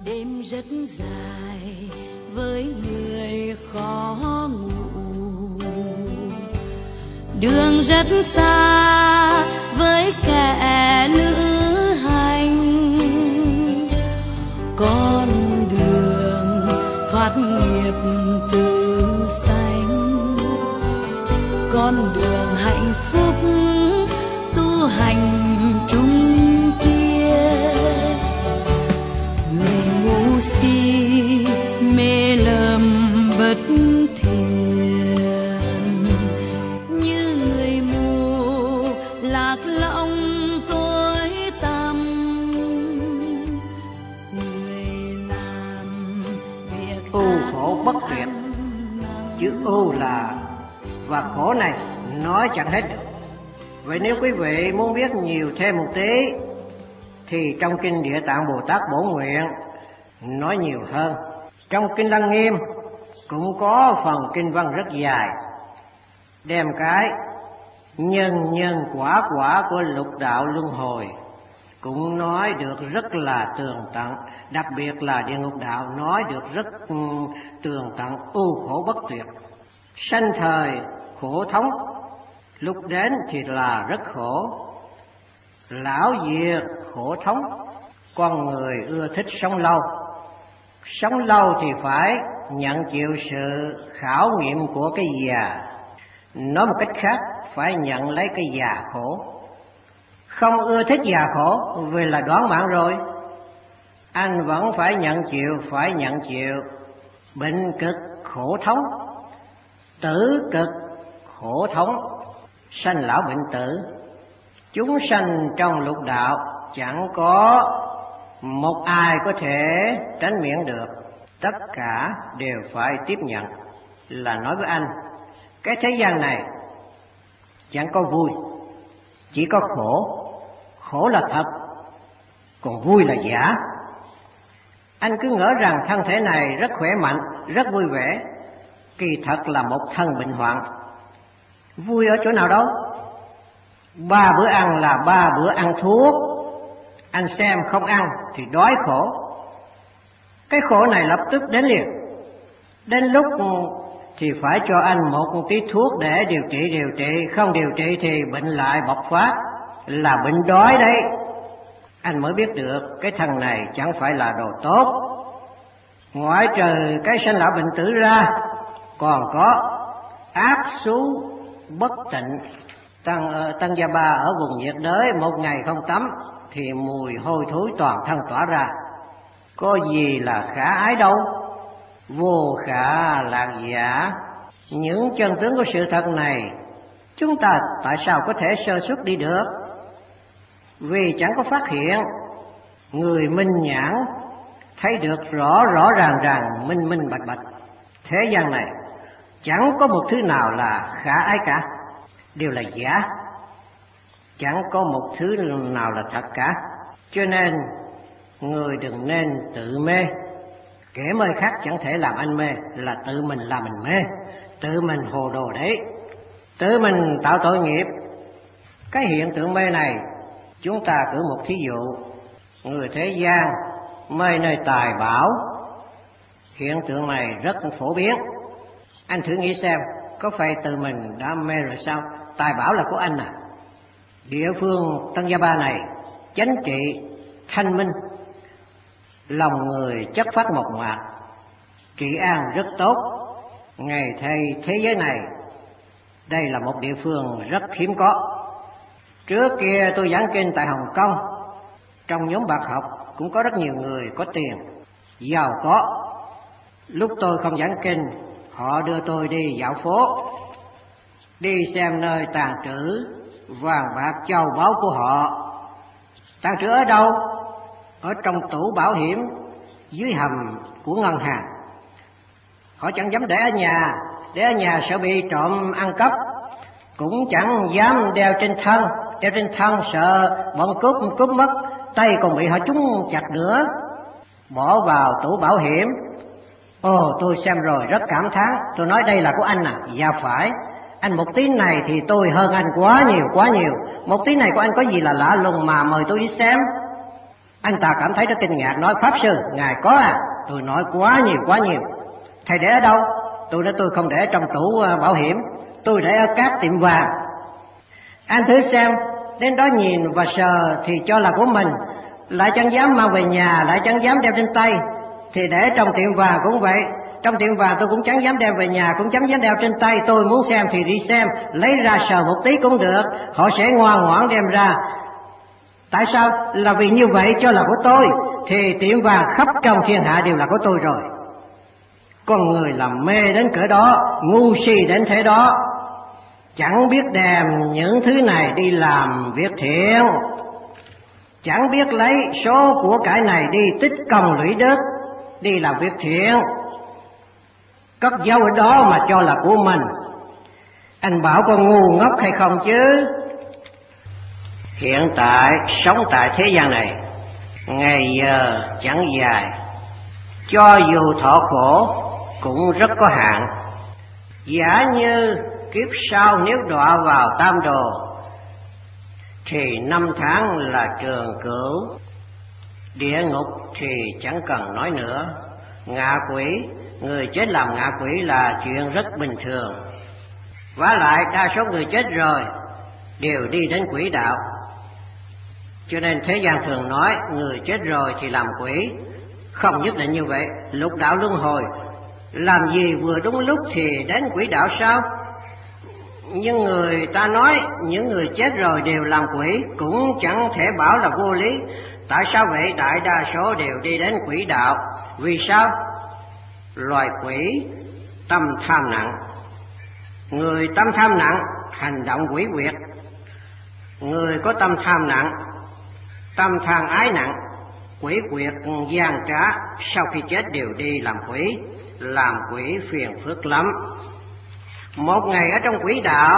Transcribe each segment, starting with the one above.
Đêm rất dài với người khó ngủ, đường rất xa với kẻ lữ hành. Con đường thoát nghiệp từ xanh, con đường hạnh phúc tu hành chung kia. Người ngu si mê lầm bất thiện, như người mù lạc lõng tối tăm. Người làm việc ưu khổ bất tuyệt. Chữ ưu là và khổ này nói chẳng hết được. Vậy nếu quý vị muốn biết nhiều thêm một tí thì trong kinh Địa Tạng Bồ Tát Bổ Nguyện nói nhiều hơn. Trong kinh Lăng Nghiêm cũng có phần kinh văn rất dài, đem cái nhân nhân quả quả của lục đạo luân hồi cũng nói được rất là tường tận. Đặc biệt là địa ngục đạo nói được rất tường tận, ưu khổ bất tuyệt. Sanh thời khổ thống, lúc đến thì là rất khổ. Lão diệt khổ thống, con người ưa thích sống lâu. Sống lâu thì phải nhận chịu sự khảo nghiệm của cái già. Nói một cách khác, phải nhận lấy cái già khổ. Không ưa thích già khổ vì là đoán mạng rồi, anh vẫn phải nhận chịu bệnh cực khổ thống, tử cực khổ thống, sanh lão bệnh tử. Chúng sanh trong lục đạo chẳng có một ai có thể tránh miễn được, tất cả đều phải tiếp nhận. Là nói với anh, cái thế gian này chẳng có vui, chỉ có khổ. Khổ là thật, còn vui là giả. Anh cứ ngỡ rằng thân thể này rất khỏe mạnh, rất vui vẻ, kỳ thật là một thân bệnh hoạn. Vui ở chỗ nào đâu? 3 bữa ăn là 3 bữa ăn thuốc. Anh xem không ăn thì đói khổ. Cái khổ này lập tức đến liền. Đến lúc thì phải cho anh một tí thuốc để điều trị. Không điều trị thì bệnh lại bộc phát, là bệnh đói đấy. Anh mới biết được cái thân này chẳng phải là đồ tốt. Ngoại trừ cái sanh lão bệnh tử ra, còn có ác xú bất tịnh. Tăng Gia Ba ở vùng nhiệt đới một ngày không tắm thì mùi hôi thối toàn thân tỏa ra. Có gì là khả ái đâu, vô khả lạc giả. Những chân tướng của sự thật này chúng ta tại sao có thể sơ suất đi được? Vì chẳng có phát hiện. Người minh nhãn thấy được rõ ràng, minh bạch. Thế gian này chẳng có một thứ nào là khả ái cả, đều là giả. Chẳng có một thứ nào là thật cả. Cho nên người đừng nên tự mê. Kẻ mê khác chẳng thể làm anh mê, là tự mình làm mình mê, tự mình hồ đồ đấy, tự mình tạo tội nghiệp. Cái hiện tượng mê này chúng ta cử một thí dụ. Người thế gian mê nơi tài bảo, hiện tượng này rất phổ biến. Anh thử nghĩ xem, có phải tự mình đã mê rồi sao? Tài bảo là của anh à? Địa phương Tăng Gia Ba này chánh trị thanh minh, lòng người chất phát mộc mạc, trị an rất tốt. Ngày thay thế giới này, đây là một địa phương rất hiếm có. Trước kia tôi giảng kinh tại Hồng Kông, trong nhóm bạc học cũng có rất nhiều người có tiền, giàu có. Lúc tôi không giảng kinh, họ đưa tôi đi dạo phố, đi xem nơi tàng trữ vàng bạc châu báu của họ. Tàng trữ ở đâu? Ở trong tủ bảo hiểm dưới hầm của ngân hàng. Họ chẳng dám để ở nhà sợ bị trộm ăn cắp, cũng chẳng dám đeo trên thân sợ bọn cướp mất, tay còn bị họ trúng chặt nữa. Bỏ vào tủ bảo hiểm. Tôi xem rồi rất cảm thán. Tôi nói đây là của anh à? Dạ phải. Anh một tí này thì tôi hơn anh quá nhiều. Một tí này của anh có gì là lạ lùng mà mời tôi đi xem? Anh ta cảm thấy rất kinh ngạc, nói: Pháp sư, ngài có à? Tôi nói: quá nhiều. Thầy để ở đâu? Tôi nói: tôi không để trong tủ bảo hiểm, tôi để ở các tiệm vàng. Anh thử xem, đến đó nhìn và sờ thì cho là của mình, lại chẳng dám mang về nhà, lại chẳng dám đeo trên tay. Thì để trong tiệm vàng cũng vậy, trong tiệm vàng tôi cũng chẳng dám đem về nhà, cũng chẳng dám đeo trên tay. Tôi muốn xem thì đi xem, lấy ra sờ một tí cũng được, họ sẽ ngoan ngoãn đem ra. Tại sao? Là vì như vậy cho là của tôi, thì tiệm vàng khắp trong thiên hạ đều là của tôi rồi. Con người làm mê đến cỡ đó, ngu si đến thế đó, chẳng biết đem những thứ này đi làm việc thiện, chẳng biết lấy số của cải này đi tích công lũy đức, đi làm việc thiện, cất giấu ở đó mà cho là của mình. Anh bảo con ngu ngốc hay không chứ? Hiện tại sống tại thế gian này, ngày giờ chẳng dài, cho dù thọ khổ cũng rất có hạn. Giả như kiếp sau nếu đọa vào tam đồ, thì 5 tháng là trường cửu. Địa ngục thì chẳng cần nói nữa. Ngạ quỷ, người chết làm ngạ quỷ là chuyện rất bình thường. Vả lại đa số người chết rồi đều đi đến quỷ đạo. Cho nên thế gian thường nói người chết rồi thì làm quỷ. Không nhất định như vậy. Lục đạo luân hồi, làm gì vừa đúng lúc thì đến quỷ đạo sao? Nhưng người ta nói những người chết rồi đều làm quỷ, cũng chẳng thể bảo là vô lý. Tại sao vậy? Đại đa số đều đi đến quỷ đạo. Vì sao? Loài quỷ tâm tham nặng. Người tâm tham nặng hành động quỷ quyệt. Người có tâm tham nặng, tâm than ái nặng, quỷ quyệt gian trá, sau khi chết đều đi làm quỷ. Làm quỷ phiền phức lắm. Một ngày ở trong quỷ đạo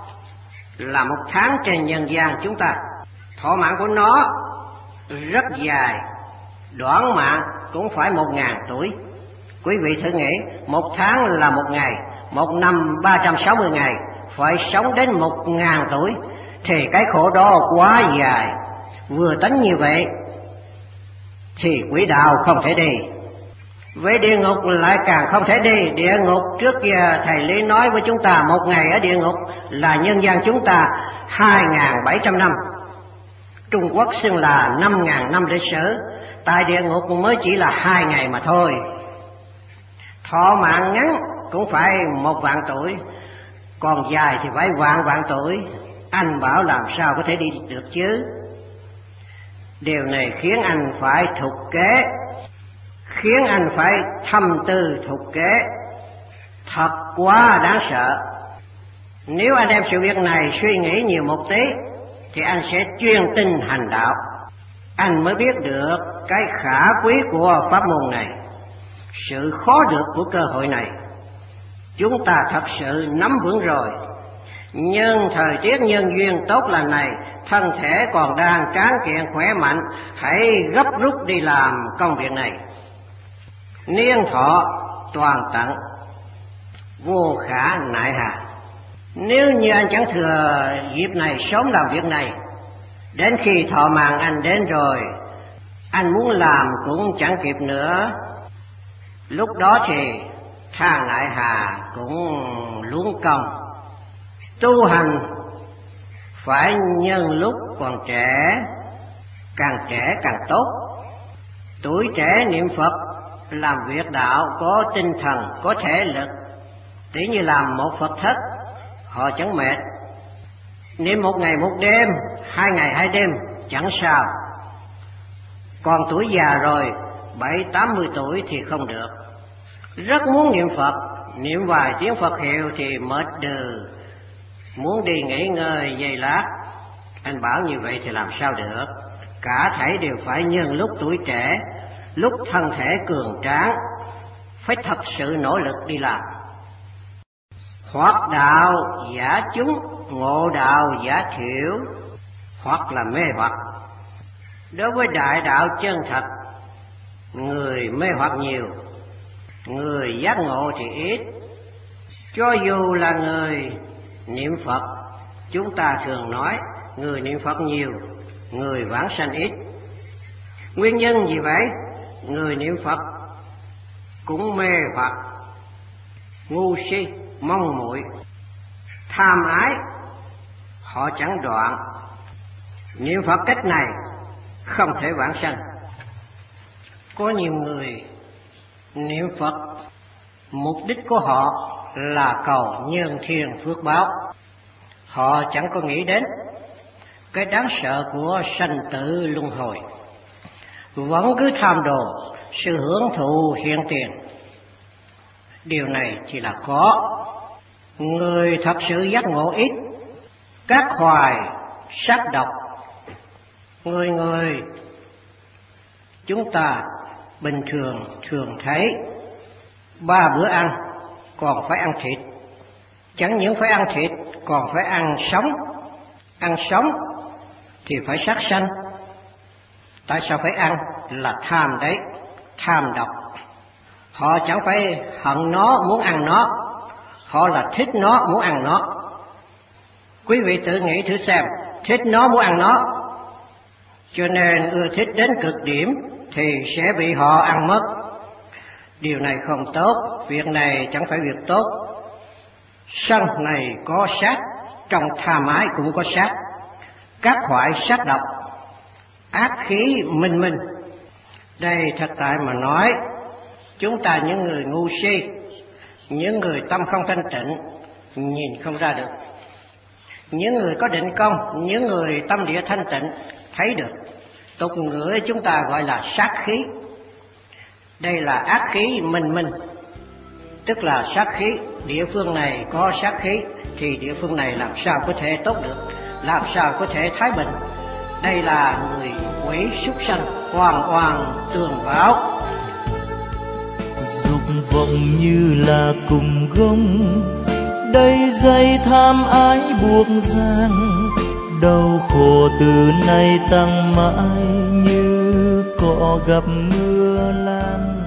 là 1 tháng trên nhân gian chúng ta. Thọ mạng của nó rất dài, đoạn mạng cũng phải 1000 tuổi. Quý vị thử nghĩ, 1 tháng là 1 ngày, 1 năm 360 ngày, phải sống đến 1000 tuổi, thì cái khổ đó quá dài. Vừa tính như vậy thì quỷ đạo không thể đi. Với địa ngục lại càng không thể đi. Địa ngục trước kia thầy Lý nói với chúng ta, 1 ngày ở địa ngục là nhân gian chúng ta 2700 năm. Trung Quốc xưng là 5000 năm lịch sử, tại địa ngục mới chỉ là 2 ngày mà thôi. Thọ mạng ngắn cũng phải 1 vạn tuổi, còn dài thì phải vạn tuổi. Anh bảo làm sao có thể đi được chứ? Điều này khiến anh phải thục kế, khiến anh phải thâm tư thục kế, thật quá đáng sợ. Nếu anh đem sự việc này suy nghĩ nhiều một tí thì anh sẽ chuyên tinh hành đạo. Anh mới biết được cái khả quý của pháp môn này, sự khó được của cơ hội này. Chúng ta thật sự nắm vững rồi, nhưng thời tiết nhân duyên tốt lành này, thân thể còn đang tráng kiện khỏe mạnh, hãy gấp rút đi làm công việc này. Niên thọ toàn tận, vô khả nại hà. Nếu như anh chẳng thừa dịp này sớm làm việc này, đến khi thọ mạng anh đến rồi, anh muốn làm cũng chẳng kịp nữa. Lúc đó thì tha nại hà cũng luống công. Tu hành phải nhân lúc còn trẻ, càng trẻ càng tốt. Tuổi trẻ niệm Phật, làm việc đạo có tinh thần, có thể lực. Tỉ như làm một Phật thất, họ chẳng mệt. Niệm 1 ngày 1 đêm, 2 ngày 2 đêm chẳng sao. Còn tuổi già rồi, 70-80 tuổi thì không được. Rất muốn niệm Phật, niệm vài tiếng Phật hiệu thì mệt đừ, muốn đi nghỉ ngơi giây lát. Anh bảo như vậy thì làm sao được? Cả thảy đều phải nhân lúc tuổi trẻ, lúc thân thể cường tráng, phải thật sự nỗ lực đi làm. Hoặc đạo giả chúng, ngộ đạo giả thiểu, hoặc là mê hoặc. Đối với đại đạo chân thật, người mê hoặc nhiều, người giác ngộ thì ít. Cho dù là người niệm Phật, chúng ta thường nói người niệm Phật nhiều, người vãng sanh ít. Nguyên nhân gì vậy? Người niệm Phật cũng mê hoặc, ngu si, mong muội, tham ái, họ chẳng đoạn. Niệm Phật cách này không thể vãng sanh. Có nhiều người niệm Phật mục đích của họ là cầu nhân thiên phước báo. Họ chẳng có nghĩ đến cái đáng sợ của sanh tử luân hồi, vẫn cứ tham đồ sự hưởng thụ hiện tiền. Điều này chỉ là có người thật sự giác ngộ ít. Các hoài sát độc, người chúng ta bình thường thấy 3 bữa ăn còn phải ăn thịt, chẳng những phải ăn thịt còn phải ăn sống thì phải sát sanh. Tại sao phải ăn? Là tham đấy, tham độc. Họ chẳng phải hận nó muốn ăn nó, họ là thích nó muốn ăn nó. Quý vị tự nghĩ thử xem, thích nó muốn ăn nó, cho nên ưa thích đến cực điểm thì sẽ bị họ ăn mất. Điều này không tốt, việc này chẳng phải việc tốt. Sân này có sát, trong tha mái cũng có sát. Các loại sát độc, ác khí minh minh. Đây thật tại mà nói, chúng ta những người ngu si, những người tâm không thanh tịnh, nhìn không ra được. Những người có định công, những người tâm địa thanh tịnh thấy được. Tục ngữ chúng ta gọi là sát khí. Đây là ác khí minh minh, tức là sát khí. Địa phương này có sát khí thì địa phương này làm sao có thể tốt được, làm sao có thể thái bình. Đây là người quỷ súc sanh, oan oan tường báo. Dục vọng như là cùng gông, đầy dây tham ái buộc gian. Đau khổ từ nay tăng mãi như cỏ gặp mưa lan.